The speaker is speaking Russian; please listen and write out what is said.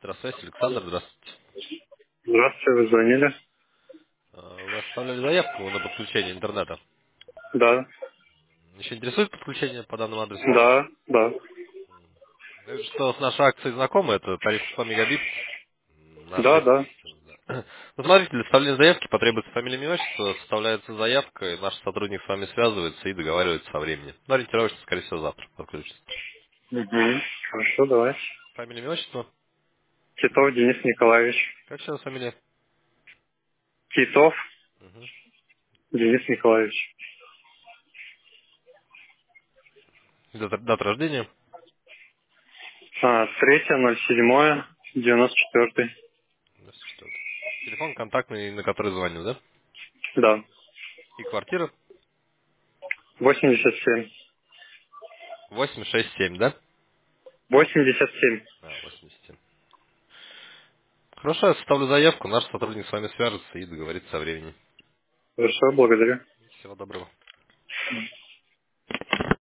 Здравствуйте, Александр, здравствуйте. Здравствуйте, вы звонили? Вы оставляли заявку на подключение интернета. Да, Еще интересует подключение по данному адресу? да, да, Говорят, что с нашей акцией знакомы, это тариф 100 мегабит на да, 6 да. месяцев. Да. Ну, смотрите, для составления заявки потребуется фамилия, имя, отчество, составляется заявка, и наш сотрудник с вами связывается и договаривается со временем. Ну, ориентировочно, скорее всего, завтра подключится. Угу. Хорошо, давай. Фамилия, имя, отчество? Титов Денис Николаевич. Как сейчас фамилия? Титов Угу. Денис Николаевич. Дата рождения? 3.07.94. 94. Телефон контактный, на который звоню, да? Да. И квартира? 87. 867, да? 87. А, 87. Хорошо, я составлю заявку, наш сотрудник с вами свяжется и договорится со временем. Хорошо, благодарю. Всего доброго.